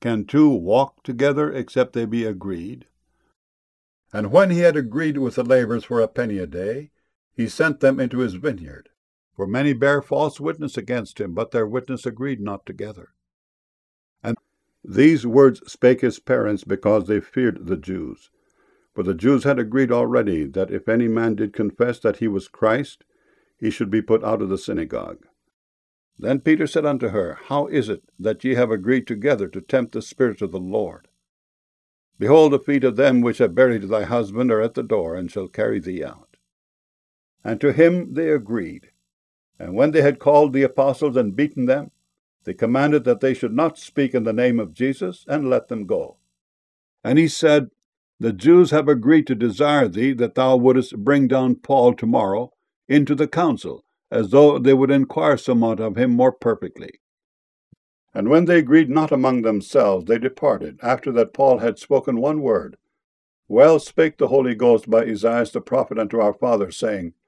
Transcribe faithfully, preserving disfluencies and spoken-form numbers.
Can two walk together except they be agreed? And when he had agreed with the laborers for a penny a day, he sent them into his vineyard. For many bare false witness against him, but their witness agreed not together. And these words spake his parents, because they feared the Jews. For the Jews had agreed already that if any man did confess that he was Christ, he should be put out of the synagogue. Then Peter said unto her, How is it that ye have agreed together to tempt the Spirit of the Lord? Behold, the feet of them which have buried thy husband are at the door, and shall carry thee out. And to him they agreed. And when they had called the apostles and beaten them, they commanded that they should not speak in the name of Jesus, and let them go. And he said, The Jews have agreed to desire thee that thou wouldest bring down Paul tomorrow into the council, as though they would inquire somewhat of him more perfectly. And when they agreed not among themselves, they departed, after that Paul had spoken one word. Well spake the Holy Ghost by Esaias the prophet unto our fathers, saying,